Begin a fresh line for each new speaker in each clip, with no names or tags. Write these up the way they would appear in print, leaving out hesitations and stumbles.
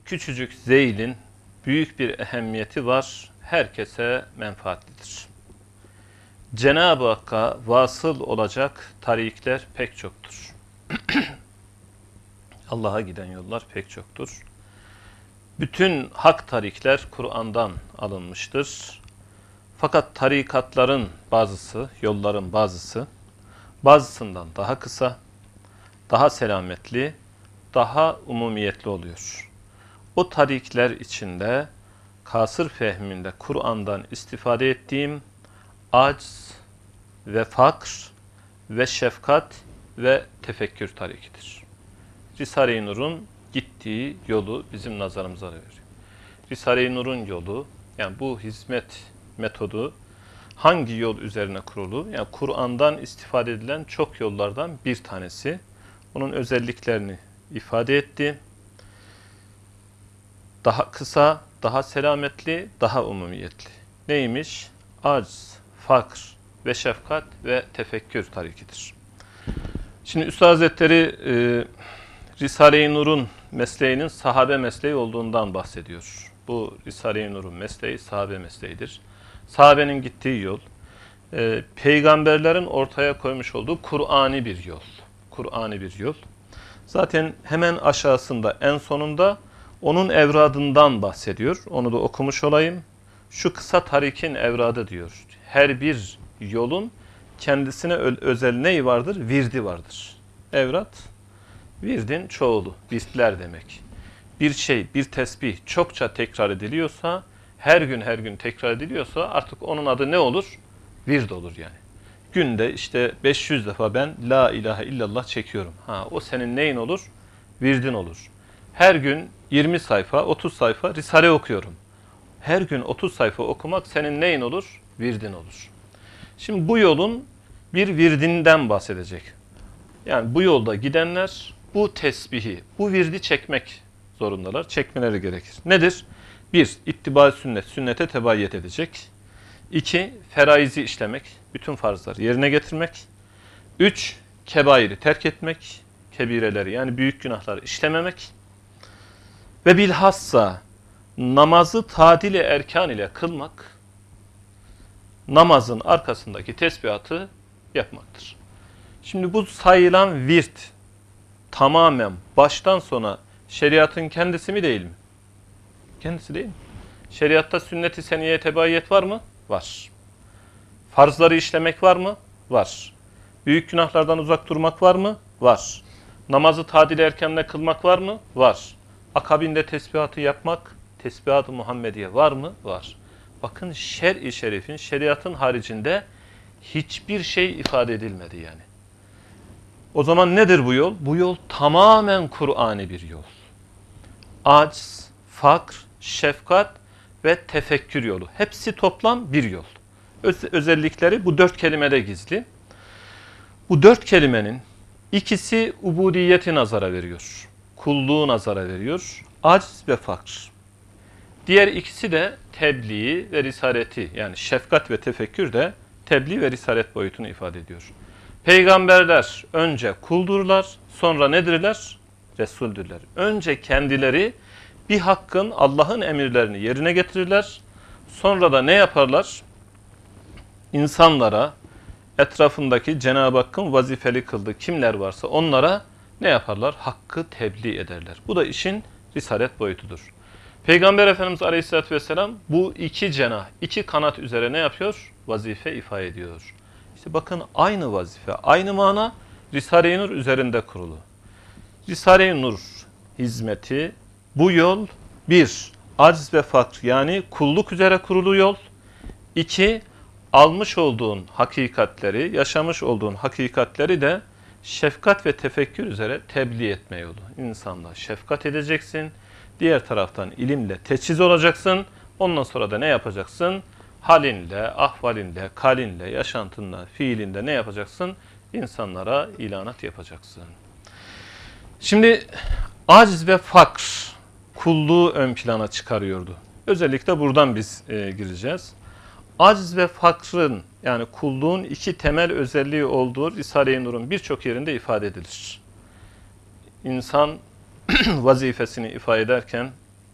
küçücük zeylin büyük bir ehemmiyeti var, herkese menfaatlidir. Cenab-ı Hakk'a vasıl olacak tarikler pek çoktur. Allah'a giden yollar pek çoktur. Bütün hak tarikler Kur'an'dan alınmıştır. Fakat tarikatların bazısı, yolların bazısı, bazısından daha kısa, daha selametli, daha umumiyetli oluyor. O tarikler içinde kasır fehminde Kur'an'dan istifade ettiğim acz ve fakr ve şefkat ve tefekkür tarikidir. Risale-i Nur'un gittiği yolu bizim nazarımıza veriyor. Risale-i Nur'un yolu, yani bu hizmet metodu hangi yol üzerine kurulu? Yani Kur'an'dan istifade edilen çok yollardan bir tanesi. Onun özelliklerini ifade etti. Daha kısa, daha selametli, daha umumiyetli. Neymiş? Acz, fakr ve şefkat ve tefekkür tarikidir. Şimdi Üstad Hazretleri Risale-i Nur'un mesleğinin sahabe mesleği olduğundan bahsediyor. Bu Risale-i Nur'un mesleği sahabe mesleğidir. Sahabenin gittiği yol, peygamberlerin ortaya koymuş olduğu Kur'ani bir yol. Kur'ani bir yol. Zaten hemen aşağısında, en sonunda onun evradından bahsediyor. Onu da okumuş olayım. Şu kısa tarikin evradı diyor. Her bir yolun kendisine özel neyi vardır? Virdi vardır. Evrat, virdin çoğulu. Virdler demek. Bir şey, bir tesbih çokça tekrar ediliyorsa, her gün tekrar ediliyorsa artık onun adı ne olur? Vird olur yani. Günde işte 500 defa ben la ilahe illallah çekiyorum. O senin neyin olur? Virdin olur. Her gün 20 sayfa, 30 sayfa Risale okuyorum. Her gün 30 sayfa okumak senin neyin olur? Virdin olur. Şimdi bu yolun bir virdinden bahsedecek. Yani bu yolda gidenler bu tesbihi, bu virdi çekmek zorundalar. Çekmeleri gerekir. Nedir? 1. İttiba sünnet, sünnete tebayyet edecek. 2. Feraizi işlemek, bütün farzları yerine getirmek. 3. Kebairi terk etmek, kebireleri yani büyük günahları işlememek. Ve bilhassa namazı tadil-i erkan ile kılmak, namazın arkasındaki tesbihatı yapmaktır. Şimdi bu sayılan virt tamamen baştan sona şeriatın kendisi mi değil mi? Kendisi değil mi? Şeriatta sünnet-i seniyye tebayyet var mı? Var. Farzları işlemek var mı? Var. Büyük günahlardan uzak durmak var mı? Var. Namazı tadil erkenle kılmak var mı? Var. Akabinde tesbihatı yapmak, tesbihat-ı Muhammediye var mı? Var. Bakın şer-i şerifin, şeriatın haricinde hiçbir şey ifade edilmedi yani. O zaman nedir bu yol? Bu yol tamamen Kur'ani bir yol. Acz, fakr, şefkat ve tefekkür yolu. Hepsi toplam bir yol. Özellikleri bu 4 kelimede gizli. Bu 4 kelimenin ikisi ubudiyeti nazara veriyor. Kulluğu nazara veriyor. Acz ve fakr. Diğer ikisi de tebliğ ve risaleti, yani şefkat ve tefekkür de tebliğ ve risalet boyutunu ifade ediyor. Peygamberler önce kuldurlar, sonra nedirler? Resuldürler. Önce kendileri bir hakkın, Allah'ın emirlerini yerine getirirler. Sonra da ne yaparlar? İnsanlara, etrafındaki Cenab-ı Hakk'ın vazifeli kıldığı kimler varsa onlara ne yaparlar? Hakkı tebliğ ederler. Bu da işin risalet boyutudur. Peygamber Efendimiz Aleyhisselatü Vesselam bu iki cenah, iki kanat üzere ne yapıyor? Vazife ifade ediyor. İşte bakın aynı vazife, aynı mana Risale-i Nur üzerinde kurulu. Risale-i Nur hizmeti, bu yol 1. Acz ve fakr yani kulluk üzere kurulu yol. 2. Almış olduğun hakikatleri, yaşamış olduğun hakikatleri de şefkat ve tefekkür üzere tebliğ etme yolu. İnsanla şefkat edeceksin. Diğer taraftan ilimle teçhiz olacaksın. Ondan sonra da ne yapacaksın? Halinle, ahvalinle, kalinle, yaşantınla, fiilinde ne yapacaksın? İnsanlara ilanat yapacaksın. Şimdi aciz ve fakr kulluğu ön plana çıkarıyordu. Özellikle buradan biz gireceğiz. Aciz ve fakrın yani kulluğun iki temel özelliği olduğu Risale-i Nur'un birçok yerinde ifade edilir. İnsan vazifesini ifade ederken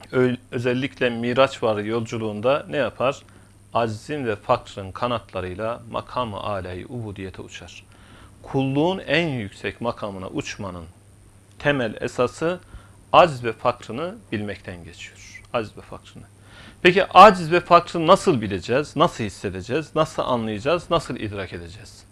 Özellikle Miraç var yolculuğunda ne yapar? Aczin ve fakrın kanatlarıyla makam-ı âlâ-i ubudiyete uçar. Kulluğun en yüksek makamına uçmanın temel esası aciz ve fakrını bilmekten geçiyor. Aciz ve fakrını. Peki aciz ve fakrı nasıl bileceğiz? Nasıl hissedeceğiz? Nasıl anlayacağız? Nasıl idrak edeceğiz?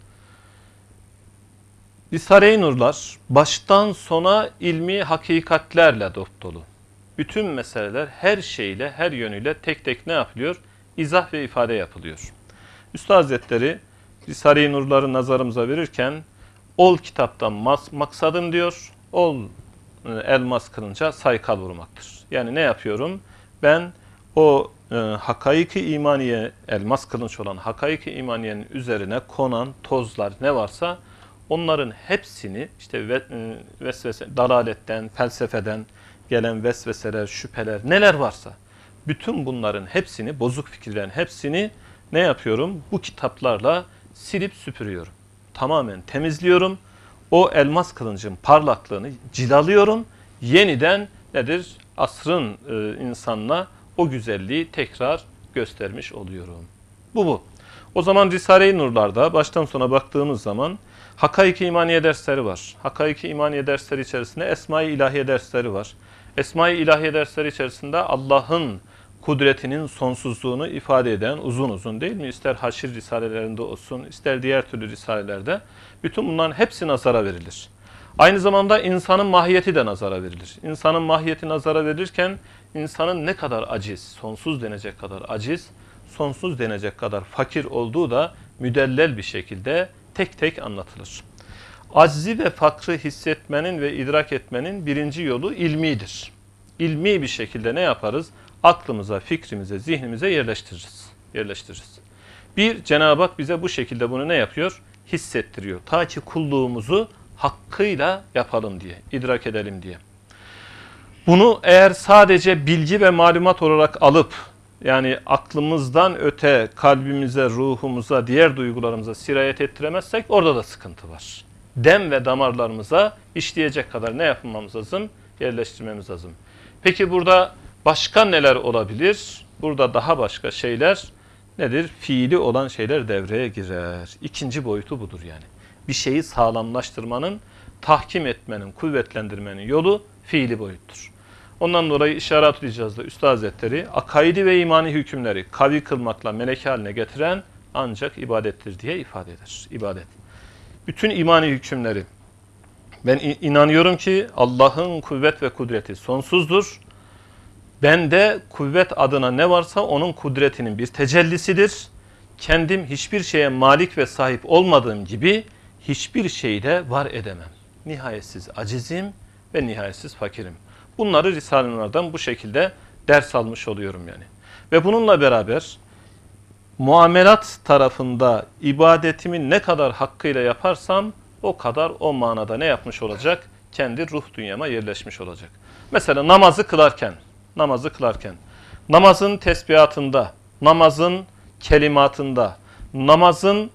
Risale-i Nurlar baştan sona ilmi hakikatlerle dolu. Bütün meseleler her şeyle, her yönüyle tek tek ne yapılıyor? İzah ve ifade yapılıyor. Üstad Hazretleri Risale-i Nurları nazarımıza verirken ol kitaptan maksadım diyor, ol elmas kılınca saykal vurmaktır. Yani ne yapıyorum? Ben o hakaik-i imaniye, elmas kılınç olan hakaik-i imaniyenin üzerine konan tozlar ne varsa onların hepsini işte vesvese, dalaletten, felsefeden gelen vesveseler, şüpheler neler varsa bütün bunların hepsini, bozuk fikirlerin hepsini ne yapıyorum? Bu kitaplarla silip süpürüyorum. Tamamen temizliyorum. O elmas kılıncın parlaklığını cilalıyorum. Yeniden nedir? Asrın insanına o güzelliği tekrar göstermiş oluyorum. Bu. O zaman Risale-i Nurlar'da baştan sona baktığımız zaman Hakaik-i İmaniye dersleri var. Hakaik-i İmaniye dersleri içerisinde Esma-i İlahiye dersleri var. Esma-i İlahiye dersleri içerisinde Allah'ın kudretinin sonsuzluğunu ifade eden uzun değil mi? İster haşir risalelerinde olsun, ister diğer türlü risalelerde bütün bunların hepsi nazara verilir. Aynı zamanda insanın mahiyeti de nazara verilir. İnsanın mahiyeti nazara verilirken insanın ne kadar aciz, sonsuz denecek kadar aciz, sonsuz denecek kadar fakir olduğu da müdellel bir şekilde tek tek anlatılır. Aczi ve fakrı hissetmenin ve idrak etmenin birinci yolu ilmidir. İlmi bir şekilde ne yaparız? Aklımıza, fikrimize, zihnimize yerleştiririz. Bir, Cenab-ı Hak bize bu şekilde bunu ne yapıyor? Hissettiriyor. Ta ki kulluğumuzu hakkıyla yapalım diye, idrak edelim diye. Bunu eğer sadece bilgi ve malumat olarak alıp, yani aklımızdan öte kalbimize, ruhumuza, diğer duygularımıza sirayet ettiremezsek orada da sıkıntı var. Dem ve damarlarımıza işleyecek kadar ne yapmamız lazım? Yerleştirmemiz lazım. Peki burada başka neler olabilir? Burada daha başka şeyler nedir? Fiili olan şeyler devreye girer. İkinci boyutu budur yani. Bir şeyi sağlamlaştırmanın, tahkim etmenin, kuvvetlendirmenin yolu fiili boyuttur. Ondan dolayı İşaret-ül İcaz'da Üstad Hazretleri akaidi ve imani hükümleri kavi kılmakla meleke haline getiren ancak ibadettir diye ifade eder. İbadet. Bütün imani hükümleri ben inanıyorum ki Allah'ın kuvvet ve kudreti sonsuzdur. Bende kuvvet adına ne varsa onun kudretinin bir tecellisidir. Kendim hiçbir şeye malik ve sahip olmadığım gibi hiçbir şeyi de var edemem. Nihayetsiz acizim ve nihayetsiz fakirim. Bunları Risale-i bu şekilde ders almış oluyorum yani. Ve bununla beraber muamelat tarafında ibadetimi ne kadar hakkıyla yaparsam o kadar o manada ne yapmış olacak? Kendi ruh dünyama yerleşmiş olacak. Mesela namazı kılarken, namazın tesbihatında, namazın kelimatında, namazın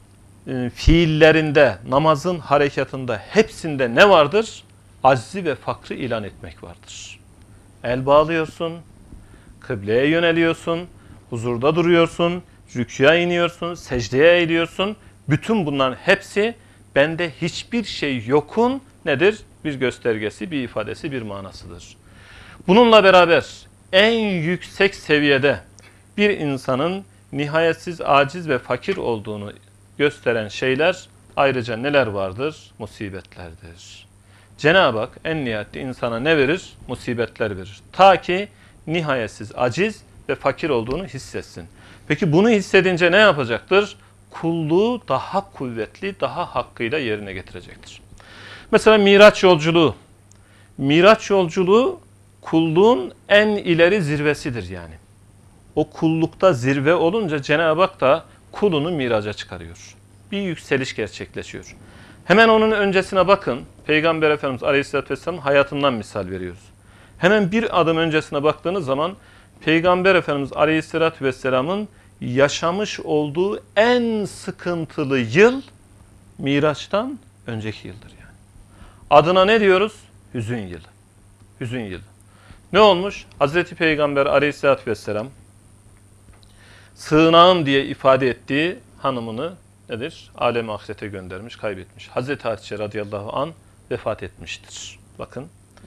fiillerinde, namazın harekatında hepsinde ne vardır? Aczi ve fakrı ilan etmek vardır. El bağlıyorsun, kıbleye yöneliyorsun, huzurda duruyorsun, rükûya iniyorsun, secdeye eğiliyorsun. Bütün bunların hepsi bende hiçbir şey yokun nedir? Bir göstergesi, bir ifadesi, bir manasıdır. Bununla beraber en yüksek seviyede bir insanın nihayetsiz aciz ve fakir olduğunu gösteren şeyler ayrıca neler vardır? Musibetlerdir. Cenab-ı Hak en nihayetinde insana ne verir? Musibetler verir. Ta ki nihayetsiz aciz ve fakir olduğunu hissetsin. Peki bunu hissedince ne yapacaktır? Kulluğu daha kuvvetli, daha hakkıyla yerine getirecektir. Mesela Miraç yolculuğu. Miraç yolculuğu kulluğun en ileri zirvesidir yani. O kullukta zirve olunca Cenab-ı Hak da kulunu miraca çıkarıyor. Bir yükseliş gerçekleşiyor. Hemen onun öncesine bakın. Peygamber Efendimiz Aleyhisselatü Vesselam'ın hayatından misal veriyoruz. Hemen bir adım öncesine baktığınız zaman Peygamber Efendimiz Aleyhisselatü Vesselam'ın yaşamış olduğu en sıkıntılı yıl Miraç'tan önceki yıldır yani. Adına ne diyoruz? Hüzün yılı. Hüzün yılı. Ne olmuş? Hazreti Peygamber aleyhissalatü vesselam sığınağım diye ifade ettiği hanımını nedir? Alem-i ahirete göndermiş, kaybetmiş. Hazreti Hatice radıyallahu an vefat etmiştir. Bakın.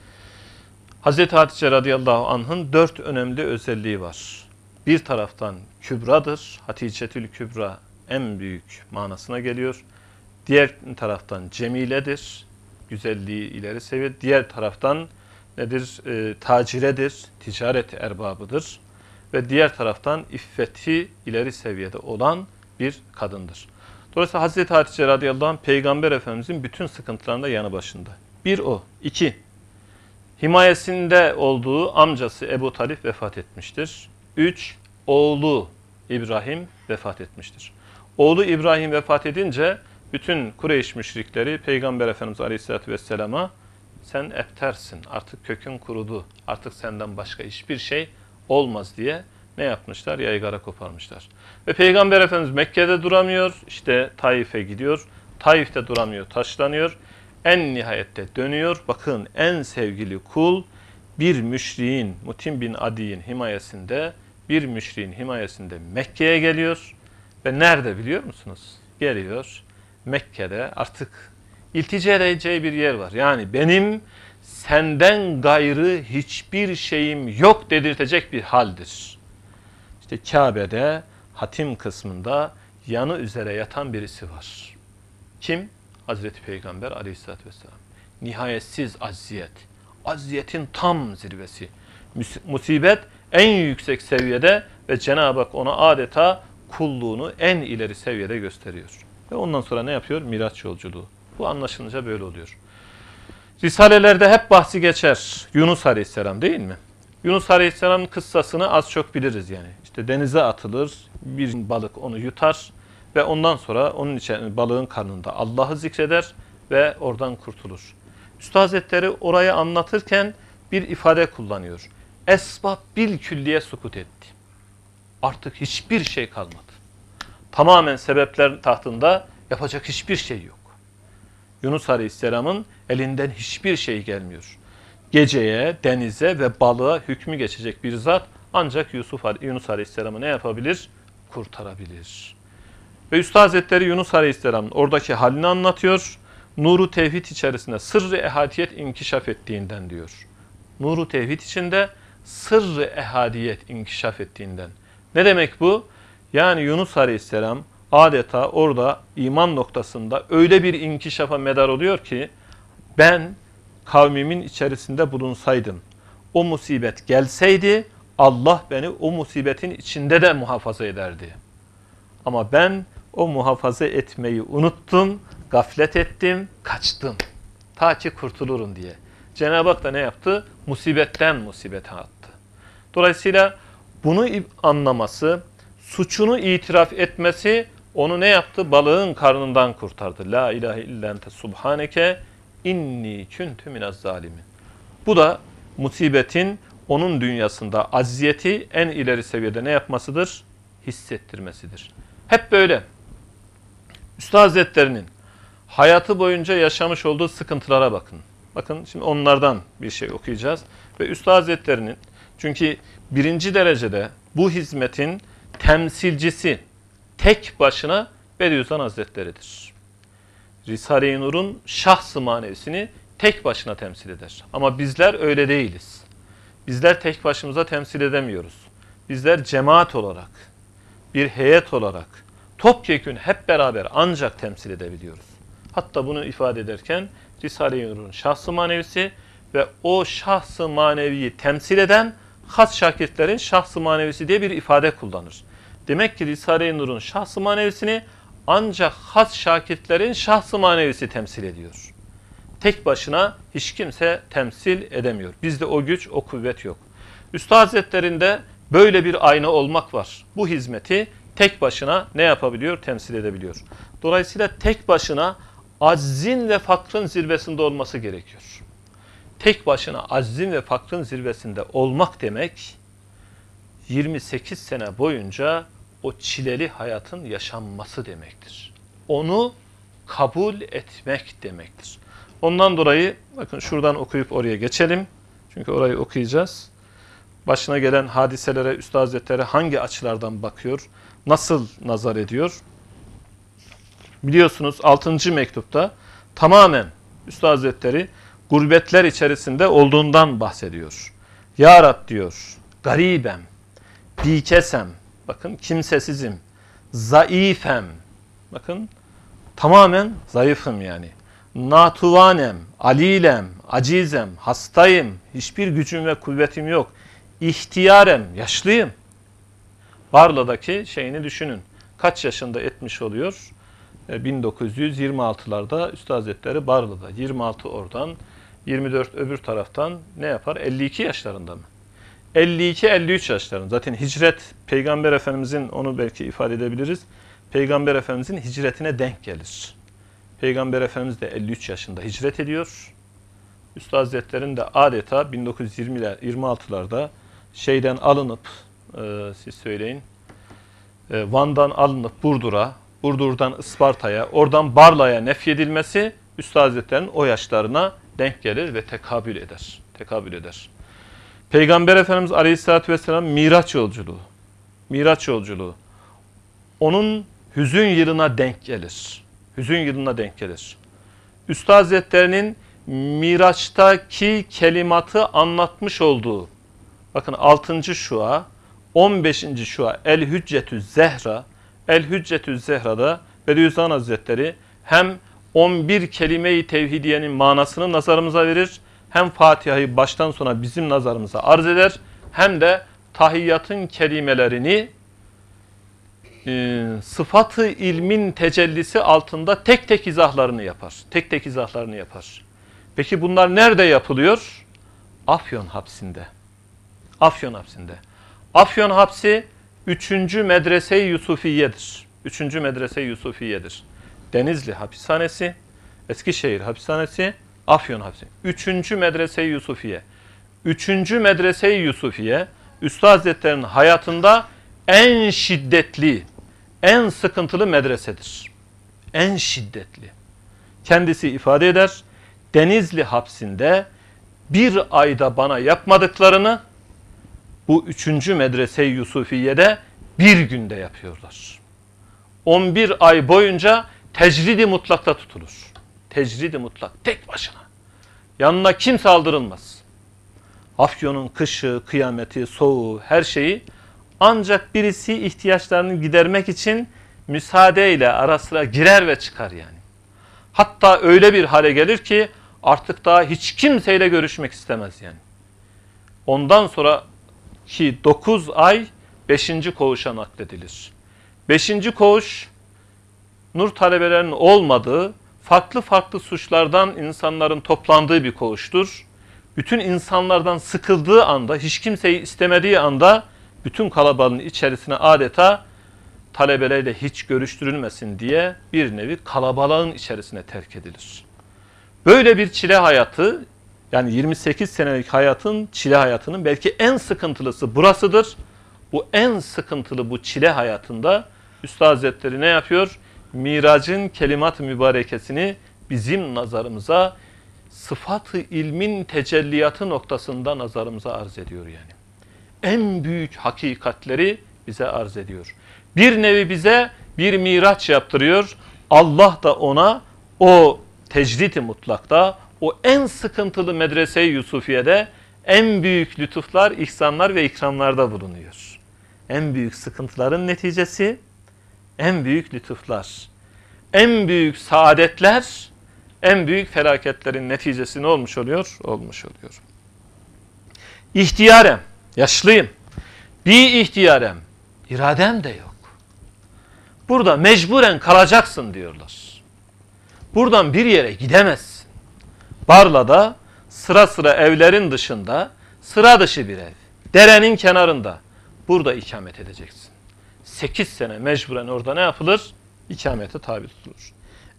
Hazreti Hatice radıyallahu anh'ın 4 önemli özelliği var. Bir taraftan Kübra'dır. Haticetül Kübra en büyük manasına geliyor. Diğer taraftan Cemile'dir. Güzelliği ileri seviye. Diğer taraftan nedir? Taciredir. Ticaret erbabıdır. Ve diğer taraftan iffeti ileri seviyede olan bir kadındır. Dolayısıyla Hazreti Hatice radıyallahu anh Peygamber Efendimizin bütün sıkıntılarında yanı başında. Bir o. 2. Himayesinde olduğu amcası Ebu Talip vefat etmiştir. 3. Oğlu İbrahim vefat etmiştir. Oğlu İbrahim vefat edince bütün Kureyş müşrikleri Peygamber Efendimiz Aleyhisselatü Vesselam'a sen ebtersin, artık kökün kurudu, artık senden başka hiçbir şey olmaz diye ne yapmışlar? Yaygara koparmışlar. Ve Peygamber Efendimiz Mekke'de duramıyor, işte Taif'e gidiyor. Taif'te duramıyor, taşlanıyor. En nihayette dönüyor. Bakın en sevgili kul bir müşriğin, Mutim bin Adi'nin himayesinde, bir müşriğin himayesinde Mekke'ye geliyor. Ve nerede biliyor musunuz? Geliyor Mekke'de artık iltica edeceği bir yer var. Yani benim senden gayrı hiçbir şeyim yok dedirtecek bir haldir. İşte Kabe'de hatim kısmında yanı üzere yatan birisi var. Kim? Hazreti Peygamber aleyhissalatü vesselam. Nihayetsiz acziyet. Acziyetin tam zirvesi. Musibet en yüksek seviyede ve Cenab-ı Hak ona adeta kulluğunu en ileri seviyede gösteriyor. Ve ondan sonra ne yapıyor? Miraç yolculuğu. Bu anlaşılınca böyle oluyor. Risalelerde hep bahsi geçer. Yunus Aleyhisselam değil mi? Yunus Aleyhisselam'ın kıssasını az çok biliriz yani. İşte denize atılır, bir balık onu yutar ve ondan sonra onun için balığın karnında Allah'ı zikreder ve oradan kurtulur. Üstad Hazretleri orayı anlatırken bir ifade kullanıyor. Esbab bil külliye sukut etti. Artık hiçbir şey kalmadı. Tamamen sebepler tahtında yapacak hiçbir şey yok. Yunus Aleyhisselam'ın elinden hiçbir şey gelmiyor. Geceye, denize ve balığa hükmü geçecek bir zat ancak Yunus Aleyhisselam'ı ne yapabilir? Kurtarabilir. Ve Üstad Hazretleri Yunus Aleyhisselam'ın oradaki halini anlatıyor. Nuru tevhid içerisinde sırrı ehadiyet inkişaf ettiğinden diyor. Nuru tevhid içinde sırrı ehadiyet inkişaf ettiğinden. Ne demek bu? Yani Yunus Aleyhisselam adeta orada iman noktasında öyle bir inkişafa medar oluyor ki ben kavmimin içerisinde bulunsaydım, o musibet gelseydi Allah beni o musibetin içinde de muhafaza ederdi. Ama ben o muhafaza etmeyi unuttum, gaflet ettim, kaçtım. Ta ki kurtulurum diye. Cenab-ı Hak da ne yaptı? Musibetten musibete attı. Dolayısıyla bunu anlaması, suçunu itiraf etmesi onu ne yaptı? Balığın karnından kurtardı. La ilahe illa ente subhaneke inni kuntu minez zalimin. Bu da musibetin onun dünyasında acziyeti en ileri seviyede ne yapmasıdır? Hissettirmesidir. Hep böyle. Üstad Hazretleri'nin hayatı boyunca yaşamış olduğu sıkıntılara bakın. Bakın şimdi onlardan bir şey okuyacağız. Ve Üstad Hazretleri'nin çünkü birinci derecede bu hizmetin temsilcisi tek başına Bediüzzaman Hazretleri'dir. Risale-i Nur'un şahs-ı manevisini tek başına temsil eder. Ama bizler öyle değiliz. Bizler tek başımıza temsil edemiyoruz. Bizler cemaat olarak, bir heyet olarak, topyekün hep beraber ancak temsil edebiliyoruz. Hatta bunu ifade ederken Risale-i Nur'un şahs-ı manevisi ve o şahs-ı maneviyi temsil eden has şakirtlerin şahs-ı manevisi diye bir ifade kullanır. Demek ki Risale-i Nur'un şahs-ı manevisini ancak has şakirtlerin şahs-ı manevisi temsil ediyor. Tek başına hiç kimse temsil edemiyor. Bizde o güç, o kuvvet yok. Üstad Hazretleri'nde böyle bir ayna olmak var. Bu hizmeti tek başına ne yapabiliyor? Temsil edebiliyor. Dolayısıyla tek başına aczin ve fakrın zirvesinde olması gerekiyor. Tek başına aczin ve fakrın zirvesinde olmak demek 28 sene boyunca o çileli hayatın yaşanması demektir. Onu kabul etmek demektir. Ondan dolayı bakın şuradan okuyup oraya geçelim. Çünkü orayı okuyacağız. Başına gelen hadiselere Üstad Hazretleri hangi açılardan bakıyor? Nasıl nazar ediyor? Biliyorsunuz 6. mektupta tamamen Üstad Hazretleri gurbetler içerisinde olduğundan bahsediyor. Ya Rab diyor, garibem, bikesem, bakın kimsesizim, zayıfem, bakın tamamen zayıfım yani. Natuvanem, alilem, acizem, hastayım, hiçbir gücüm ve kuvvetim yok. İhtiyarem, yaşlıyım. Barla'daki şeyini düşünün. Kaç yaşında etmiş oluyor? 1926'larda Üstad Hazretleri Barla'da. 26 oradan, 24 öbür taraftan ne yapar? 52 yaşlarında mı? 52-53 yaşlarında. Zaten hicret, Peygamber Efendimizin, onu belki ifade edebiliriz. Peygamber Efendimizin hicretine denk gelir. Peygamber Efendimiz de 53 yaşında hicret ediyor. Üstad Hazretleri'nin de adeta 1926'larda şeyden alınıp, siz söyleyin, Van'dan alınıp Burdur'a, Burdur'dan Isparta'ya, oradan Barla'ya nefyedilmesi Üstad Hazretleri'nin o yaşlarına denk gelir ve tekabül eder. Tekabül eder. Peygamber Efendimiz Aleyhisselatü Vesselam Miraç yolculuğu. Miraç yolculuğu. Onun hüzün yılına denk gelir. Hüzün yılına denk gelir. Üstad Hazretleri'nin Miraç'taki kelimatı anlatmış olduğu, bakın 6. şua, 15. şua El-Hüccetü Zehra, El-Hüccetü Zehra'da Bediüzzaman Hazretleri hem 11 kelime-i tevhidiyenin manasını nazarımıza verir, hem Fatiha'yı baştan sona bizim nazarımıza arz eder, hem de tahiyyatın kelimelerini sıfatı ilmin tecellisi altında tek tek izahlarını yapar. Tek tek izahlarını yapar. Peki bunlar nerede yapılıyor? Afyon hapsinde. Afyon hapsinde. Afyon hapsi 3. Medrese-i Yusufiye'dir. 3. Medrese-i Yusufiye'dir. Denizli hapishanesi, Eskişehir hapishanesi, Afyon hapsi. 3. Medrese-i Yusufiye. 3. Medrese-i Yusufiye, Üstad Hazretleri'nin hayatında en şiddetli, en sıkıntılı medresedir. En şiddetli. Kendisi ifade eder, Denizli hapsinde bir ayda bana yapmadıklarını bu 3. Medrese-i Yusufiye'de bir günde yapıyorlar. 11 ay boyunca tecridi mutlakta tutulur. Tecridi mutlak, tek başına. Yanına kimse aldırılmaz. Afyon'un kışı, kıyameti, soğuğu, her şeyi ancak birisi ihtiyaçlarını gidermek için müsaadeyle ara sıra girer ve çıkar yani. Hatta öyle bir hale gelir ki artık daha hiç kimseyle görüşmek istemez yani. Ondan sonra ki 9 ay 5. koğuşa nakledilir. 5. koğuş nur talebelerinin olmadığı, farklı farklı suçlardan insanların toplandığı bir koğuştur. Bütün insanlardan sıkıldığı anda, hiç kimseyi istemediği anda bütün kalabalığın içerisine adeta talebelerle hiç görüştürülmesin diye bir nevi kalabalığın içerisine terk edilir. Böyle bir çile hayatı, yani 28 senelik hayatın, çile hayatının belki en sıkıntılısı burasıdır. Bu en sıkıntılı bu çile hayatında Üstad Hazretleri ne yapıyor? Miracın kelimat-ı mübarekesini bizim nazarımıza sıfat-ı ilmin tecelliyatı noktasında nazarımıza arz ediyor yani. En büyük hakikatleri bize arz ediyor. Bir nevi bize bir miraç yaptırıyor. Allah da ona o tecrid-i mutlakta, o en sıkıntılı medrese-i Yusufiye'de en büyük lütuflar, ihsanlar ve ikramlarda bulunuyor. En büyük sıkıntıların neticesi, en büyük lütuflar, en büyük saadetler, en büyük felaketlerin neticesi ne olmuş oluyor? Olmuş oluyor. İhtiyarem, yaşlıyım. Bir ihtiyarem, iradem de yok. Burada mecburen kalacaksın diyorlar. Buradan bir yere gidemezsin. Barla'da sıra sıra evlerin dışında, sıra dışı bir ev, derenin kenarında. Burada ikamet edeceksin. 8 sene mecburen orada ne yapılır? İkamete tabi tutulur.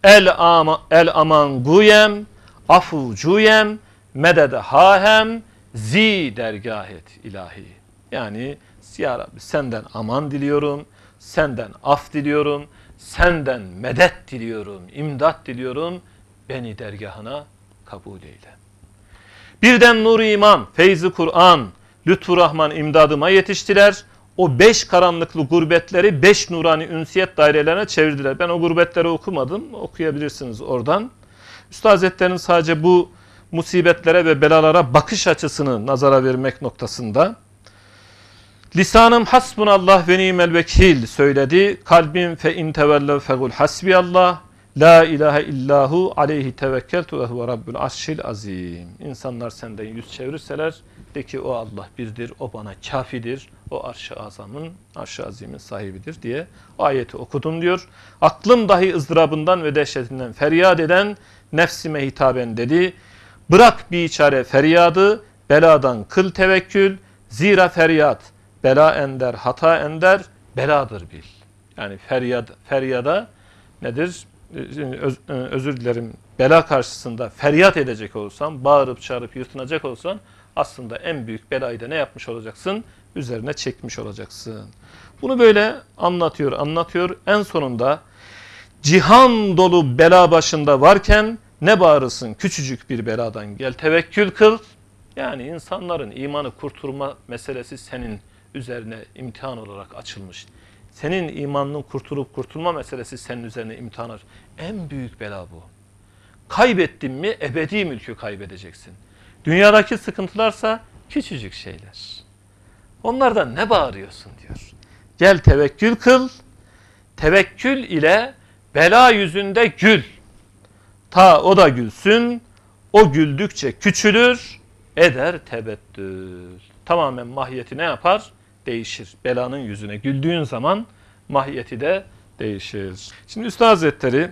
El aman guyem, afu cuyem, medede hahem, zi dergahet ilahi. Yani ya Rabbi senden aman diliyorum, senden af diliyorum, senden medet diliyorum, imdat diliyorum, beni dergahına kabul eyle. Birden nur-u iman, feyzi Kur'an, lütfu Rahman imdadıma yetiştiler. O 5 karanlıklı gurbetleri 5 nurani ünsiyet dairelerine çevirdiler. Ben o gurbetleri okumadım. Okuyabilirsiniz oradan. Üstad Hazretleri'nin sadece bu musibetlere ve belalara bakış açısını nazara vermek noktasında lisanım hasbunallah ve ni'mel vekil söyledi. Kalbim fe in tevellev fegul hasbiyallah. La ilahe illahu aleyhi tevekkeltu ve huve rabbul arşil azim. İnsanlar senden yüz çevirirseler de ki o Allah birdir, o bana kafidir, o arş-ı azamın, arş-ı azimin sahibidir diye ayeti okudum diyor. Aklım dahi ızdırabından ve dehşetinden feryat eden nefsime hitaben dedi. Bırak biçare feryadı, beladan kıl tevekkül, zira feryat, bela ender, hata ender, beladır bil. Yani feryada nedir? Özür dilerim, bela karşısında feryat edecek olsan, bağırıp çağırıp yırtınacak olsan aslında en büyük belayı da ne yapmış olacaksın? Üzerine çekmiş olacaksın. Bunu böyle anlatıyor. En sonunda cihan dolu bela başında varken ne bağırırsın küçücük bir beladan gel tevekkül kıl. Yani insanların imanı kurtulma meselesi senin üzerine imtihan olarak açılmış. Senin imanının kurtulup kurtulma meselesi senin üzerine imtihanlar. En büyük bela bu. Kaybettin mi ebedi mülkü kaybedeceksin. Dünyadaki sıkıntılarsa küçücük şeyler. Onlardan ne bağırıyorsun diyor. Gel tevekkül kıl. Tevekkül ile bela yüzünde gül. Ta o da gülsün. O güldükçe küçülür. Eder tebettül. Tamamen mahiyeti ne yapar? Değişir. Belanın yüzüne güldüğün zaman mahiyeti de değişir. Şimdi Üstad Hazretleri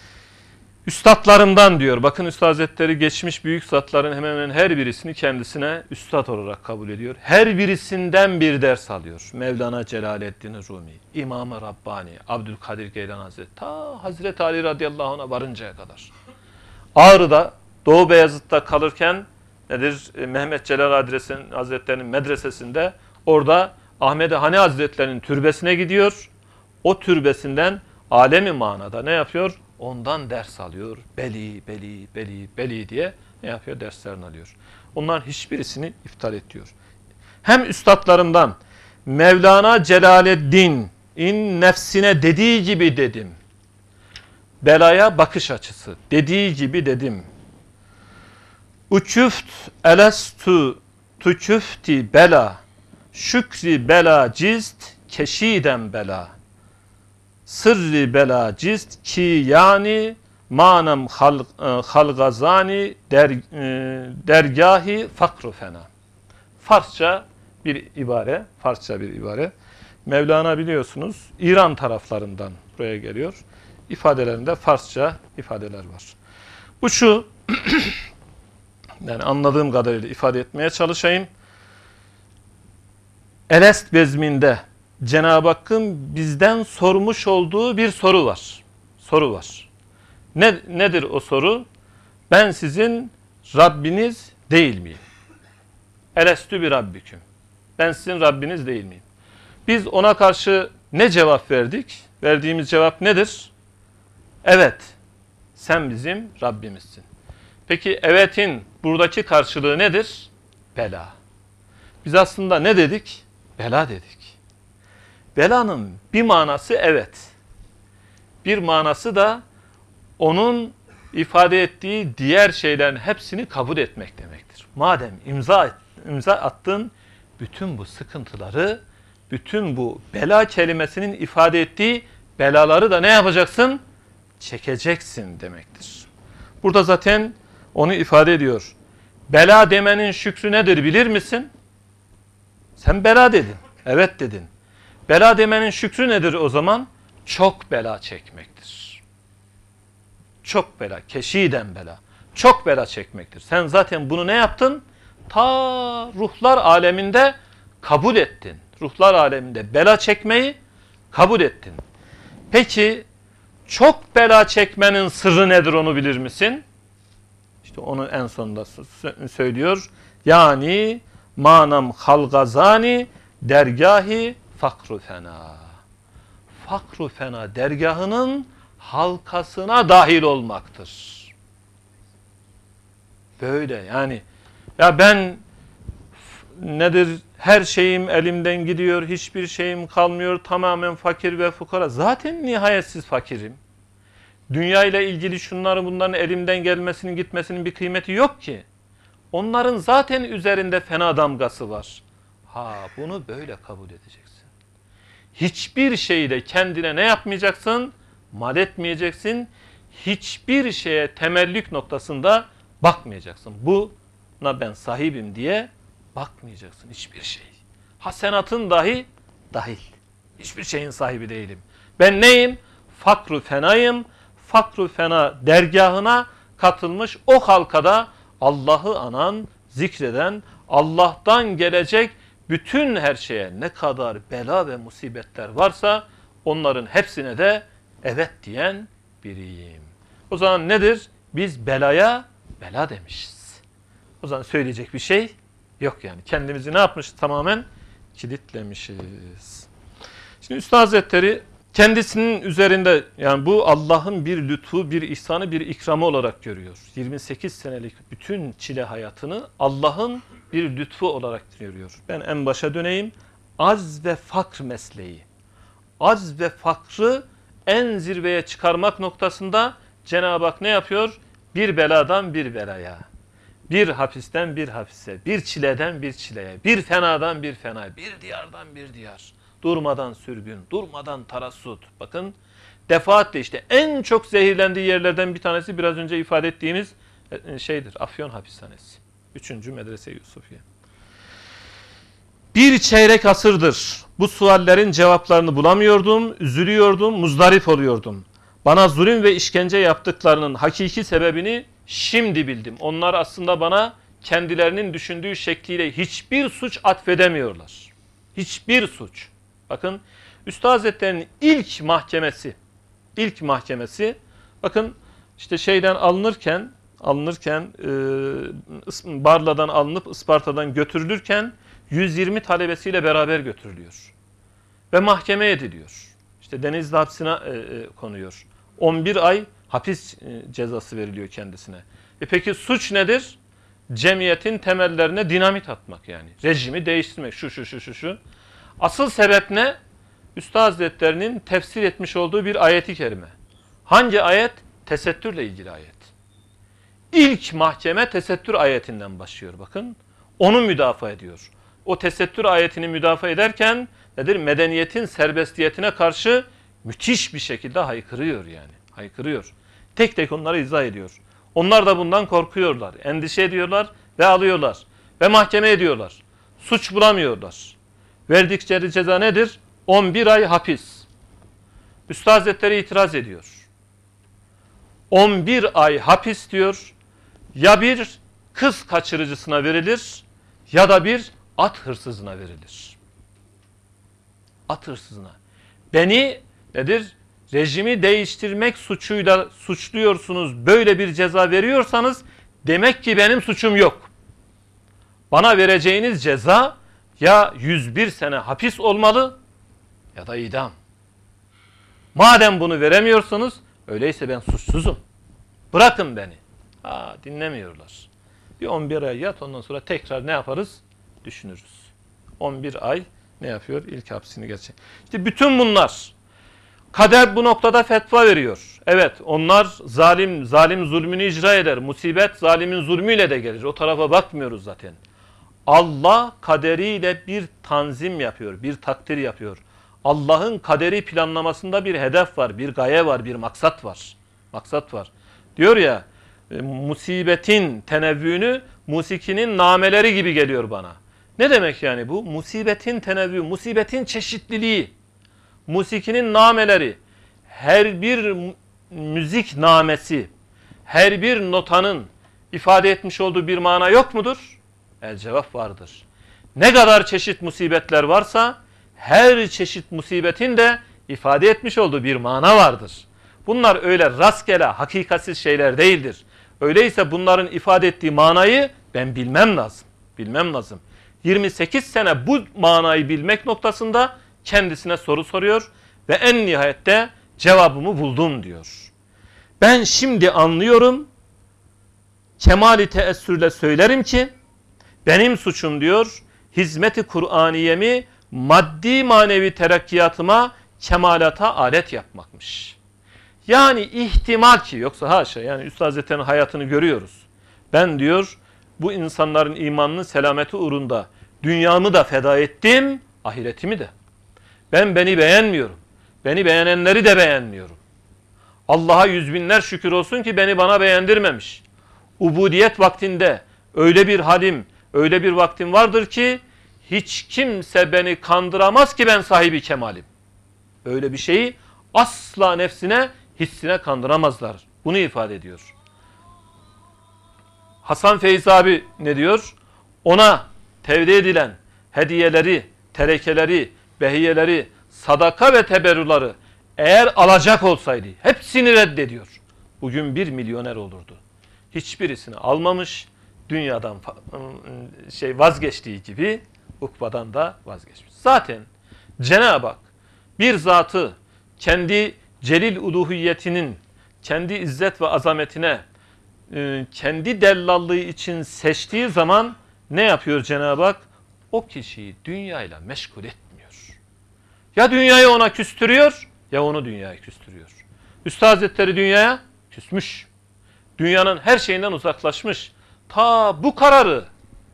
üstadlarımdan diyor. Bakın Üstad Hazretleri geçmiş büyük zatların hemen hemen her birisini kendisine üstad olarak kabul ediyor. Her birisinden bir ders alıyor. Mevlana Celaleddin Rumi, İmam-ı Rabbani, Abdülkadir Geylan Hazretleri, ta Hazreti Ali radıyallahu anh'a varıncaya kadar. Ağrı'da, Doğu Beyazıt'ta kalırken nedir? Mehmet Celal Hazretleri'nin medresesinde orada Ahmed-i Hani Hazretleri'nin türbesine gidiyor. O türbesinden alemi manada ne yapıyor? Ondan ders alıyor. Beli diye ne yapıyor? Derslerini alıyor. Onların hiçbirisini iptal et diyor. Hem üstadlarımdan Mevlana Celaleddin'in nefsine dediği gibi dedim. Belaya bakış açısı. Dediği gibi dedim. Uçüft elestu tuküfti bela. Şükri bela cist keşiden bela. Sırrı bela cist ki yani manam halgazani dergahi fakru fena. Farsça bir ibare. Mevlana biliyorsunuz İran taraflarından buraya geliyor. İfadelerinde Farsça ifadeler var. Bu şu yani anladığım kadarıyla ifade etmeye çalışayım. Elest bezminde Cenab-ı Hakk'ın bizden sormuş olduğu bir soru var. Nedir o soru? Ben sizin Rabbiniz değil miyim? Elestü bir Rabbiküm. Ben sizin Rabbiniz değil miyim? Biz ona karşı ne cevap verdik? Verdiğimiz cevap nedir? Evet, sen bizim Rabbimizsin. Peki evetin buradaki karşılığı nedir? Bela. Biz aslında ne dedik? Bela dedik. Belanın bir manası evet. Bir manası da onun ifade ettiği diğer şeylerin hepsini kabul etmek demektir. Madem imza attın, bütün bu sıkıntıları, bütün bu bela kelimesinin ifade ettiği belaları da ne yapacaksın? Çekeceksin demektir. Burada zaten onu ifade ediyor. Bela demenin şükrü nedir bilir misin? Sen bela dedin. Evet dedin. Bela demenin şükrü nedir o zaman? Çok bela çekmektir. Çok bela, keşiden bela. Çok bela çekmektir. Sen zaten bunu ne yaptın? Ta ruhlar aleminde kabul ettin. Ruhlar aleminde bela çekmeyi kabul ettin. Peki çok bela çekmenin sırrı nedir onu bilir misin? İşte onu en sonunda söylüyor. Yani manam halgazani dergahi fakru fena. Fakru fena dergahının halkasına dahil olmaktır. Böyle yani Ya ben nedir? Her şeyim elimden gidiyor, hiçbir şeyim kalmıyor, tamamen fakir ve fukara. Zaten nihayetsiz fakirim. Dünya ile ilgili şunların bunların elimden gelmesinin gitmesinin bir kıymeti yok ki. Onların zaten üzerinde fena damgası var. Ha, bunu böyle kabul edeceksin. Hiçbir şeyi de kendine ne yapmayacaksın? Mal etmeyeceksin. Hiçbir şeye temellük noktasında bakmayacaksın. Buna ben sahibim diye bakmayacaksın hiçbir şey. Hasenatın dahi dahil. Hiçbir şeyin sahibi değilim. Ben neyim? Fakru fenayım. Fakru fena dergahına katılmış o halkada Allah'ı anan, zikreden, Allah'tan gelecek bütün her şeye ne kadar bela ve musibetler varsa onların hepsine de evet diyen biriyim. O zaman nedir? Biz belaya bela demişiz. O zaman söyleyecek bir şey yok yani. Kendimizi ne yapmışız? Tamamen kilitlemişiz. Şimdi Üstad Hazretleri kendisinin üzerinde yani bu Allah'ın bir lütfu, bir ihsanı, bir ikramı olarak görüyor. 28 senelik bütün çile hayatını Allah'ın bir lütfu olarak görüyor. Ben en başa döneyim. Acz ve fakr mesleği. Acz ve fakrı en zirveye çıkarmak noktasında Cenab-ı Hak ne yapıyor? Bir beladan bir belaya, bir hapisten bir hapise, bir çileden bir çileye, bir fenadan bir fenaya, bir diyardan bir diyar. Durmadan sürgün, durmadan tarassut. Bakın defaatle işte en çok zehirlendiği yerlerden bir tanesi biraz önce ifade ettiğimiz şeydir. Afyon hapishanesi. 3. Medrese Yusufiye. Bir çeyrek asırdır bu suallerin cevaplarını bulamıyordum, üzülüyordum, muzdarip oluyordum. Bana zulüm ve işkence yaptıklarının hakiki sebebini şimdi bildim. Onlar aslında bana kendilerinin düşündüğü şekliyle hiçbir suç atfedemiyorlar. Hiçbir suç. Bakın Üstad Hazretleri'nin ilk mahkemesi bakın işte şeyden alınırken Barla'dan alınıp Isparta'dan götürülürken 120 talebesiyle beraber götürülüyor. Ve mahkeme ediliyor. İşte Denizli hapsine konuyor. 11 ay hapis cezası veriliyor kendisine. Peki suç nedir? Cemiyetin temellerine dinamit atmak yani. Rejimi değiştirmek. Şu. Asıl sebep ne? Üstad Hazretlerinin tefsir etmiş olduğu bir ayeti kerime. Hangi ayet? Tesettürle ilgili ayet. İlk mahkeme tesettür ayetinden başlıyor bakın. Onu müdafaa ediyor. O tesettür ayetini müdafaa ederken nedir? Medeniyetin serbestiyetine karşı müthiş bir şekilde haykırıyor yani. Haykırıyor. Tek tek onları izah ediyor. Onlar da bundan korkuyorlar. Endişe ediyorlar ve alıyorlar. Ve mahkeme ediyorlar. Suç bulamıyorlar. Verdikleri ceza nedir? 11 ay hapis. Üstad Hazretleri itiraz ediyor. 11 ay hapis diyor. Ya bir kız kaçırıcısına verilir ya da bir at hırsızına verilir. At hırsızına. Beni nedir? Rejimi değiştirmek suçuyla suçluyorsunuz. Böyle bir ceza veriyorsanız demek ki benim suçum yok. Bana vereceğiniz ceza ya 101 sene hapis olmalı ya da idam. Madem bunu veremiyorsunuz, öyleyse ben suçsuzum. Bırakın beni. Dinlemiyorlar. Bir 11 ay yat, ondan sonra tekrar ne yaparız? Düşünürüz. 11 ay ne yapıyor? İlk hapsini gerçek. İşte bütün bunlar. Kader bu noktada fetva veriyor. Evet, onlar zalim zulmünü icra eder. Musibet zalimin zulmüyle de gelir. O tarafa bakmıyoruz zaten. Allah kaderiyle bir tanzim yapıyor, bir takdir yapıyor. Allah'ın kaderi planlamasında bir hedef var, bir gaye var, bir maksat var. Maksat var. Diyor ya, musibetin tenevvünü musikinin nameleri gibi geliyor bana. Ne demek yani bu? Musibetin tenevvü, musibetin çeşitliliği, musikinin nameleri, her bir müzik namesi, her bir notanın ifade etmiş olduğu bir mana yok mudur? El cevap vardır. Ne kadar çeşit musibetler varsa her çeşit musibetin de ifade etmiş olduğu bir mana vardır. Bunlar öyle rastgele, hakikatsiz şeyler değildir. Öyleyse bunların ifade ettiği manayı ben bilmem lazım. Bilmem lazım. 28 sene bu manayı bilmek noktasında kendisine soru soruyor ve en nihayette cevabımı buldum diyor. Ben şimdi anlıyorum, kemali teessürle söylerim ki Benim suçum diyor, hizmet-i Kur'aniyemi maddi manevi terakkiyatıma, kemalata alet yapmakmış. Yani ihtimal ki, yoksa haşa, yani Üstad Hazretleri'nin hayatını görüyoruz. Ben diyor, bu insanların imanının selameti uğrunda dünyamı da feda ettim, ahiretimi de. Ben beni beğenmiyorum. Beni beğenenleri de beğenmiyorum. Allah'a yüz binler şükür olsun ki beni bana beğendirmemiş. Ubudiyet vaktinde öyle bir halim, öyle bir vaktim vardır ki hiç kimse beni kandıramaz ki ben sahibi kemalim. Öyle bir şeyi asla nefsine, hissine kandıramazlar. Bunu ifade ediyor. Hasan Feyzi abi ne diyor? Ona tevdi edilen hediyeleri, terekeleri, behiyeleri, sadaka ve teberruları eğer alacak olsaydı hepsini reddediyor. Bugün 1 milyoner olurdu. Hiçbirisini almamış, dünyadan vazgeçtiği gibi ukbadan da vazgeçmiş. Zaten Cenab-ı Hak bir zatı kendi celil uluhiyetinin, kendi izzet ve azametine, kendi dellallığı için seçtiği zaman ne yapıyor Cenab-ı Hak? O kişiyi dünyayla meşgul etmiyor. Ya dünyayı ona küstürüyor, ya onu dünyaya küstürüyor. Üstad Hazretleri dünyaya küsmüş. Dünyanın her şeyinden uzaklaşmış. Ta bu kararı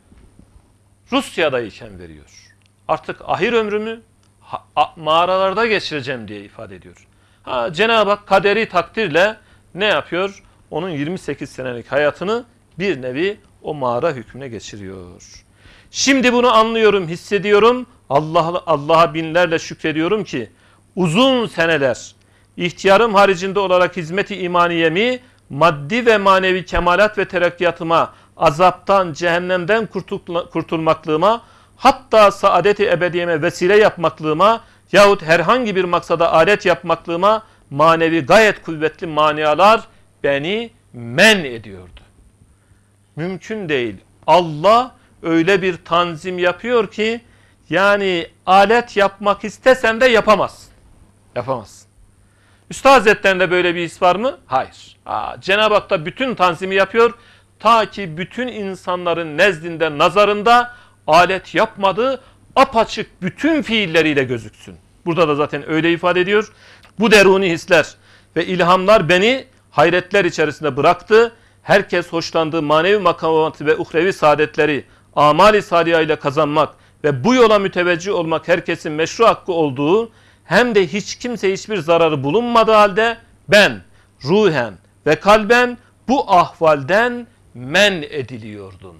Rusya'dayken veriyor. Artık ahir ömrümü mağaralarda geçireceğim diye ifade ediyor. Cenab-ı Hak kaderi takdirle ne yapıyor? Onun 28 senelik hayatını bir nevi o mağara hükmüne geçiriyor. Şimdi bunu anlıyorum, hissediyorum. Allah'a binlerle şükrediyorum ki uzun seneler ihtiyarım haricinde olarak hizmet-i imaniyemi maddi ve manevi kemalat ve terakkiyatıma, azaptan, cehennemden kurtulmaklığıma, hatta saadet-i ebediyeme vesile yapmaklığıma yahut herhangi bir maksada alet yapmaklığıma manevi gayet kuvvetli manialar beni men ediyordu. Mümkün değil. Allah öyle bir tanzim yapıyor ki yani alet yapmak istesen de yapamazsın. Yapamazsın. Üstad Hazretleri'nde böyle bir his var mı? Hayır. Cenab-ı Hak da bütün tanzimi yapıyor. Ta ki bütün insanların nezdinde, nazarında alet yapmadığı apaçık bütün fiilleriyle gözüksün. Burada da zaten öyle ifade ediyor. Bu deruni hisler ve ilhamlar beni hayretler içerisinde bıraktı. Herkes hoşlandığı manevi makamatı ve uhrevi saadetleri amali salihah ile kazanmak ve bu yola müteveccih olmak herkesin meşru hakkı olduğu, hem de hiç kimse hiçbir zararı bulunmadığı halde ben ruhen ve kalben bu ahvalden men ediliyordum.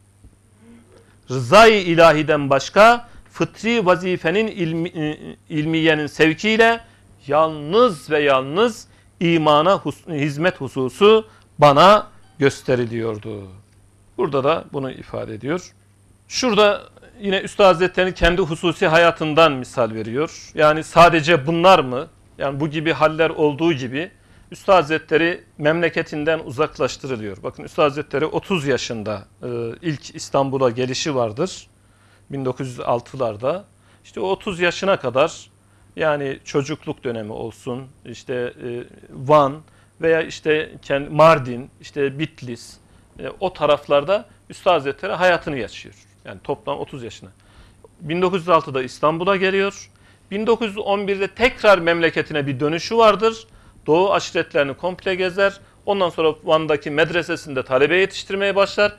Rızayı ilahiden başka fıtri vazifenin ilmiyenin sevkiyle yalnız ve yalnız imana hizmet hususu bana gösteriliyordu. Burada da bunu ifade ediyor. Şurada yine Üstad Hazretleri'nin kendi hususi hayatından misal veriyor. Yani sadece bunlar mı? Yani bu gibi haller olduğu gibi Üstad Hazretleri memleketinden uzaklaştırılıyor. Bakın Üstad Hazretleri 30 yaşında ilk İstanbul'a gelişi vardır. 1906'larda. İşte o 30 yaşına kadar yani çocukluk dönemi olsun, işte Van veya işte Mardin, işte Bitlis, o taraflarda Üstad Hazretleri hayatını yaşıyor. Yani toplam 30 yaşına. 1906'da İstanbul'a geliyor. 1911'de tekrar memleketine bir dönüşü vardır. Doğu aşiretlerini komple gezer. Ondan sonra Van'daki medresesinde talebe yetiştirmeye başlar.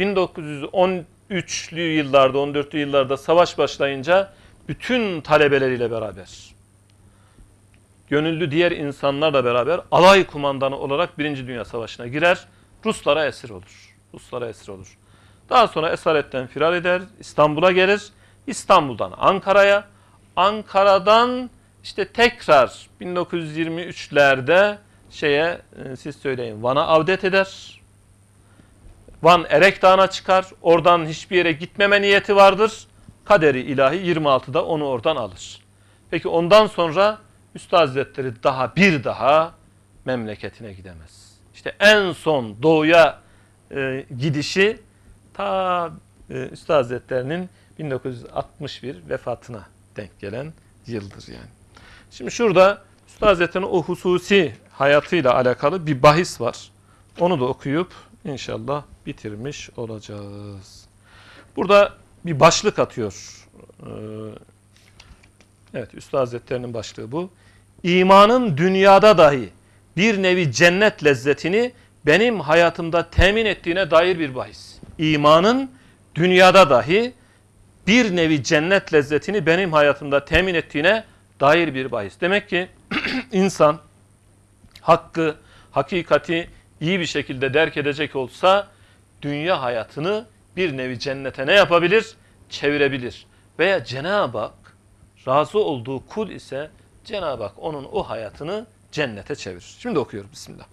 1913'lü yıllarda, 14'lü yıllarda savaş başlayınca bütün talebeleriyle beraber, gönüllü diğer insanlarla beraber alay kumandanı olarak 1. Dünya Savaşı'na girer. Ruslara esir olur. Ruslara esir olur. Daha sonra esaretten firar eder. İstanbul'a gelir. İstanbul'dan Ankara'ya. Ankara'dan işte tekrar 1923'lerde siz söyleyin, Van'a avdet eder. Van Erek Dağı'na çıkar. Oradan hiçbir yere gitmeme niyeti vardır. Kaderi ilahi 26'da onu oradan alır. Peki ondan sonra Üstad Hazretleri bir daha memleketine gidemez. İşte en son doğuya gidişi ta Üstad Hazretleri'nin 1961 vefatına denk gelen yıldır yani. Şimdi şurada Üstad Hazretleri'nin o hususi hayatıyla alakalı bir bahis var. Onu da okuyup inşallah bitirmiş olacağız. Burada bir başlık atıyor. Evet, Üstad Hazretleri'nin başlığı bu. İmanın dünyada dahi bir nevi cennet lezzetini benim hayatımda temin ettiğine dair bir bahis. İmanın dünyada dahi bir nevi cennet lezzetini benim hayatımda temin ettiğine dair bir bahis. Demek ki insan hakkı, hakikati iyi bir şekilde derk edecek olsa dünya hayatını bir nevi cennete ne yapabilir? Çevirebilir. Veya Cenab-ı Hak razı olduğu kul ise Cenab-ı Hak onun o hayatını cennete çevirir. Şimdi okuyorum. Bismillah.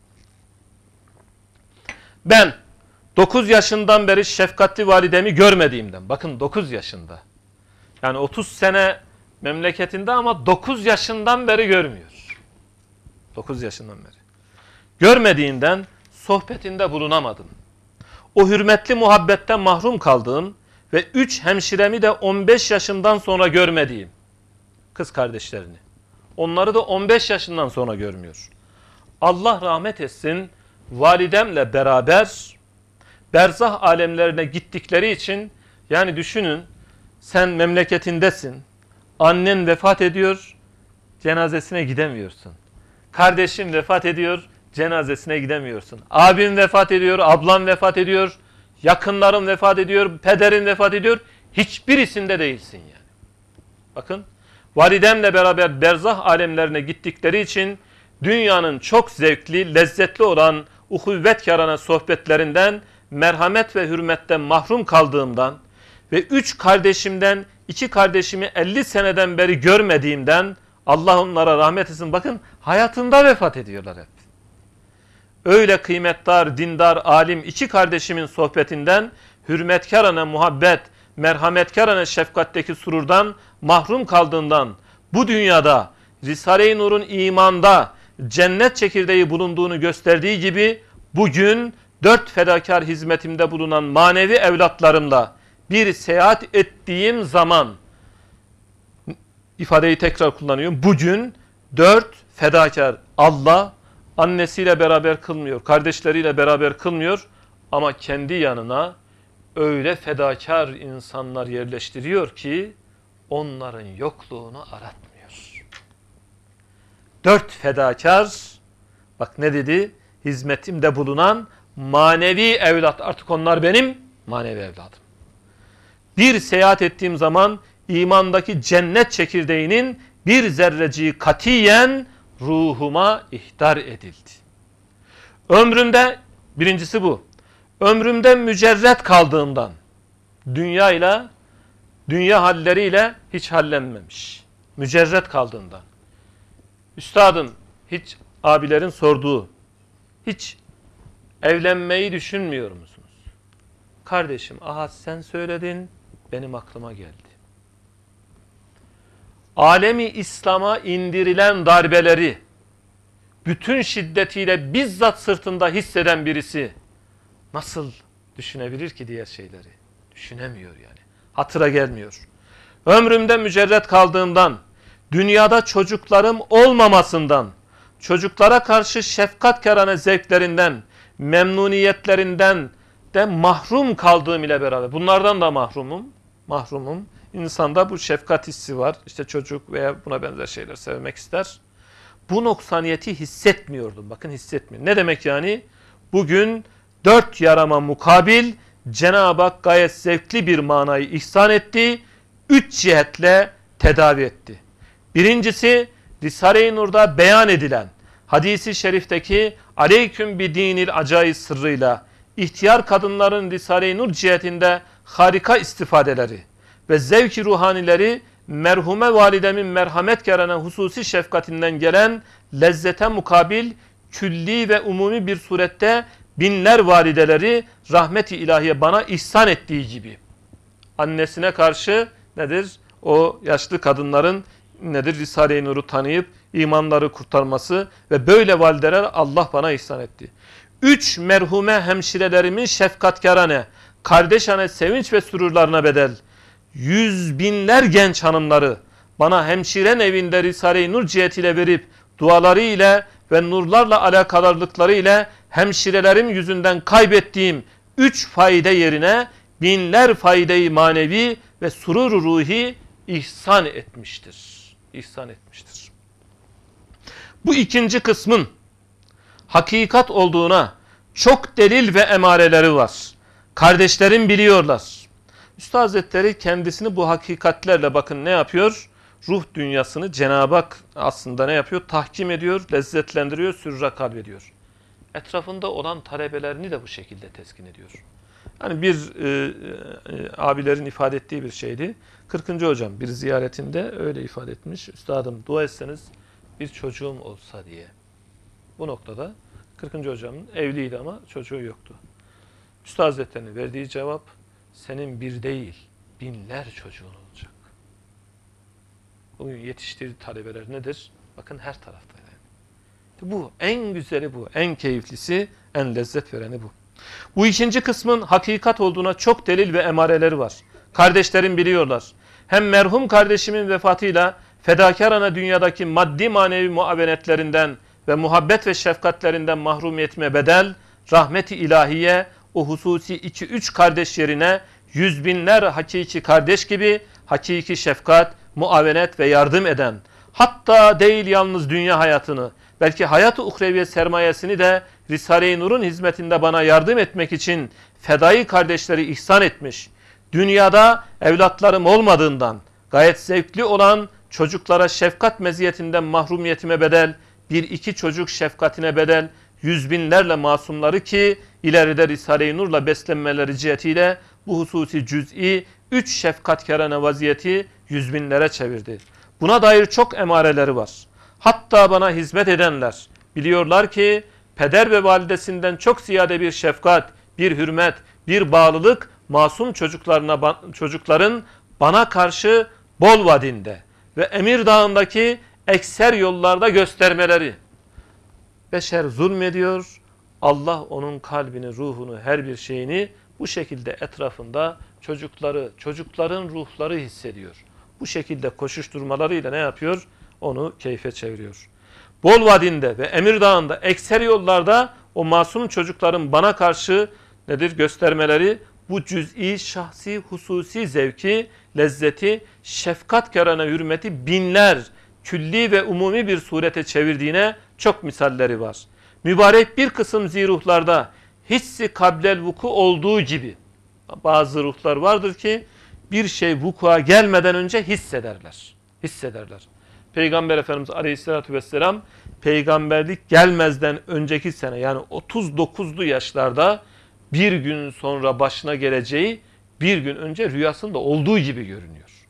Ben 9 yaşından beri şefkatli validemi görmediğimden, bakın 9 yaşında, yani 30 sene memleketinde ama 9 yaşından beri görmüyor. 9 yaşından beri. Görmediğinden sohbetinde bulunamadım. O hürmetli muhabbetten mahrum kaldığım ve 3 hemşiremi de 15 yaşından sonra görmediğim kız kardeşlerini. Onları da 15 yaşından sonra görmüyor. Allah rahmet etsin, validemle beraber berzah alemlerine gittikleri için, yani düşünün, sen memleketindesin, annen vefat ediyor, cenazesine gidemiyorsun. Kardeşin vefat ediyor, cenazesine gidemiyorsun. Abin vefat ediyor, ablan vefat ediyor, yakınların vefat ediyor, pederin vefat ediyor. Hiçbirisinde değilsin yani. Bakın, validemle beraber berzah alemlerine gittikleri için dünyanın çok zevkli, lezzetli olan uhuvvetkârane sohbetlerinden, merhamet ve hürmetten mahrum kaldığımdan ve 3 kardeşimden 2 kardeşimi 50 seneden beri görmediğimden, Allah onlara rahmet etsin. Bakın, hayatında vefat ediyorlar hep. Öyle kıymetdar, dindar, alim 2 kardeşimin sohbetinden, hürmetkârane muhabbet, merhametkârane şefkatteki sururdan mahrum kaldığından, bu dünyada Risale-i Nur'un imanda cennet çekirdeği bulunduğunu gösterdiği gibi, bugün 4 fedakar hizmetimde bulunan manevi evlatlarımla bir seyahat ettiğim zaman, ifadeyi tekrar kullanıyorum, bugün 4 fedakar, Allah annesiyle beraber kılmıyor, kardeşleriyle beraber kılmıyor ama kendi yanına öyle fedakar insanlar yerleştiriyor ki onların yokluğunu aratmıyor. 4 fedakar, bak ne dedi? Hizmetimde bulunan manevi evlat. Artık onlar benim manevi evladım. Bir seyahat ettiğim zaman imandaki cennet çekirdeğinin bir zerreciği katiyen ruhuma ihtar edildi. Ömrümde, birincisi bu, ömrümde mücerret kaldığımdan, dünya halleriyle hiç hallenmemiş. Mücerret kaldığından. Üstadım, hiç abilerin sorduğu, hiç evlenmeyi düşünmüyor musunuz? Kardeşim, aha sen söyledin, benim aklıma geldi. Alemi İslam'a indirilen darbeleri bütün şiddetiyle bizzat sırtında hisseden birisi nasıl düşünebilir ki diğer şeyleri? Düşünemiyor yani. Hatıra gelmiyor. Ömrümde mücerret kaldığımdan, dünyada çocuklarım olmamasından, çocuklara karşı şefkatkârane zevklerinden, memnuniyetlerinden de mahrum kaldığım ile beraber, bunlardan da mahrumum. İnsanda bu şefkat hissi var. İşte çocuk veya buna benzer şeyler sevmek ister. Bu noksaniyeti hissetmiyordum. Bakın, hissetmiyorum. Ne demek yani? Bugün 4 yarama mukabil Cenab-ı Hak gayet zevkli bir manayı ihsan etti. 3 cihetle tedavi etti. Birincisi, Risale-i Nur'da beyan edilen hadisi şerifteki aleyküm bi dinil acayip sırrıyla ihtiyar kadınların Risale-i Nur cihetinde harika istifadeleri ve zevk-i ruhanileri merhume validemin merhametkârane hususi şefkatinden gelen lezzete mukabil külli ve umumi bir surette binler valideleri rahmet-i ilahiye bana ihsan ettiği gibi. Annesine karşı nedir? O yaşlı kadınların nedir? Risale-i Nur'u tanıyıp imanları kurtarması ve böyle valideler Allah bana ihsan etti. 3 merhume hemşirelerimin şefkatkârane, kardeşane sevinç ve sürurlarına bedel, 100 binler genç hanımları bana hemşiren evinde Risale-i Nur cihetiyle verip duaları ile ve nurlarla alakadarlıkları ile hemşirelerim yüzünden kaybettiğim 3 faide yerine binler faydeyi manevi ve surur ruhi ihsan etmiştir. İhsan etmiştir. Bu ikinci kısmın hakikat olduğuna çok delil ve emareleri var. Kardeşlerim biliyorlar. Üstad Hazretleri kendisini bu hakikatlerle bakın ne yapıyor? Ruh dünyasını Cenab-ı Hak aslında ne yapıyor? Tahkim ediyor, lezzetlendiriyor, sürra kalbediyor. Etrafında olan talebelerini de bu şekilde teskin ediyor. Hani bir abilerin ifade ettiği bir şeydi. 40. hocam bir ziyaretinde öyle ifade etmiş. Üstadım dua etseniz bir çocuğum olsa diye. Bu noktada 40. hocamın evliydi ama çocuğu yoktu. Üstad Hazretleri'nin verdiği cevap senin bir değil binler çocuğun olacak. Bugün yetiştirdiği talebeler nedir? Bakın her tarafta. Yani. Bu en güzeli bu, en keyiflisi, en lezzet vereni bu. Bu ikinci kısmın hakikat olduğuna çok delil ve emareleri var. Kardeşlerim biliyorlar. Hem merhum kardeşimin vefatıyla fedakarana dünyadaki maddi manevi muavenetlerinden ve muhabbet ve şefkatlerinden mahrumiyetime bedel, rahmet-i ilahiye o hususi 2-3 kardeş yerine yüz binler hakiki kardeş gibi hakiki şefkat, muavenet ve yardım eden, hatta değil yalnız dünya hayatını, belki hayat-ı uhreviye sermayesini de Risale-i Nur'un hizmetinde bana yardım etmek için fedai kardeşleri ihsan etmiş. Dünyada evlatlarım olmadığından gayet zevkli olan çocuklara şefkat meziyetinden mahrumiyetime bedel, bir iki çocuk şefkatine bedel, yüz binlerle masumları ki ileride Risale-i Nur'la beslenmeleri cihetiyle bu hususi cüz'i 3 şefkatkârane vaziyeti yüz binlere çevirdi. Buna dair çok emareleri var. Hatta bana hizmet edenler biliyorlar ki peder ve validesinden çok ziyade bir şefkat, bir hürmet, bir bağlılık masum çocukların bana karşı bol vadinde ve Emir Dağı'ndaki ekser yollarda göstermeleri. Beşer zulmediyor, Allah onun kalbini, ruhunu, her bir şeyini bu şekilde etrafında çocukların ruhları hissediyor. Bu şekilde koşuşturmalarıyla ne yapıyor? Onu keyfe çeviriyor. Bol vadinde ve Emir Dağı'nda ekser yollarda o masum çocukların bana karşı nedir göstermeleri bu cüz'i, şahsi, hususi zevki, lezzeti, şefkatkârane hürmeti binler, külli ve umumi bir surete çevirdiğine çok misalleri var. Mübarek bir kısım ziruhlarda hissi kablel vuku olduğu gibi bazı ruhlar vardır ki bir şey vuku'a gelmeden önce hissederler. Peygamber Efendimiz Aleyhisselatü Vesselam peygamberlik gelmezden önceki sene yani 39'lu yaşlarda bir gün sonra başına geleceği bir gün önce rüyasında olduğu gibi görünüyor.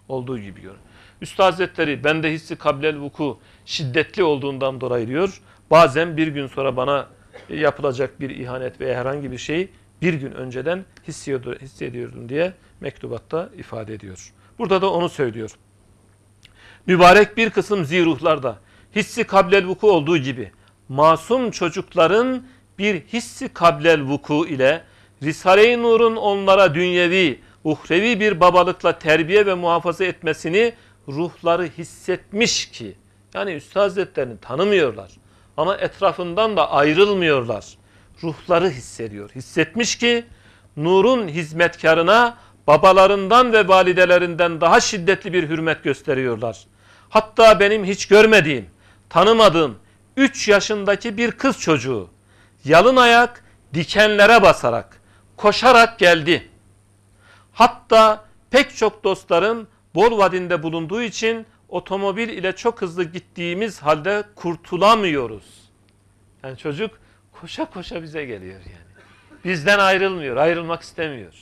Üstad Hazretleri bende hissi kablel vuku şiddetli olduğundan dolayı diyor. Bazen bir gün sonra bana yapılacak bir ihanet veya herhangi bir şeyi bir gün önceden hissediyordum diye mektubatta ifade ediyor. Burada da onu söylüyor. Mübarek bir kısım ziruhlarda hissi kablel vuku olduğu gibi masum çocukların bir hissi kablel vuku ile Risale-i Nur'un onlara dünyevi, uhrevi bir babalıkla terbiye ve muhafaza etmesini ruhları hissetmiş ki yani Üstad Hazretleri'ni tanımıyorlar ama etrafından da ayrılmıyorlar. Ruhları hissediyor. Hissetmiş ki Nur'un hizmetkarına babalarından ve validelerinden daha şiddetli bir hürmet gösteriyorlar. Hatta benim hiç görmediğim, tanımadığım 3 yaşındaki bir kız çocuğu yalın ayak dikenlere basarak, koşarak geldi. Hatta pek çok dostlarım bol vadinde bulunduğu için otomobil ile çok hızlı gittiğimiz halde kurtulamıyoruz. Yani çocuk koşa koşa bize geliyor yani. Bizden ayrılmıyor, ayrılmak istemiyor.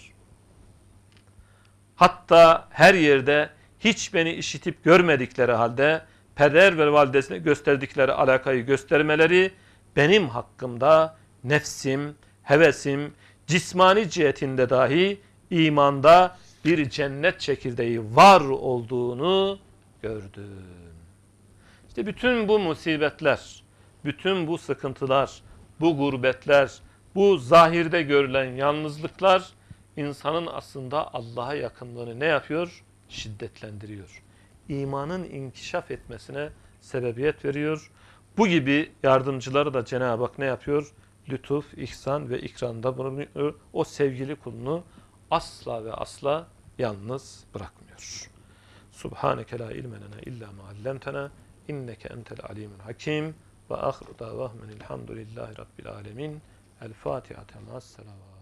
Hatta her yerde hiç beni işitip görmedikleri halde peder ve validesine gösterdikleri alakayı göstermeleri benim hakkımda nefsim, hevesim, cismani cihetinde dahi imanda bir cennet çekirdeği var olduğunu gördüm. İşte bütün bu musibetler, bütün bu sıkıntılar, bu gurbetler, bu zahirde görülen yalnızlıklar insanın aslında Allah'a yakınlığını ne yapıyor? Şiddetlendiriyor. İmanın inkişaf etmesine sebebiyet veriyor. Bu gibi yardımcıları da Cenab-ı Hak ne yapıyor? Lütuf, ihsan ve ikranda bulunuyor. O sevgili kulunu asla ve asla yalnız bırakmıyor. Subhaneke la ilme lena illa ma allamtena inneke entel alimul hakim ve ahiru davahmenilhamdülillahi rabbil alemin. El Fatiha. Ma'as selavat.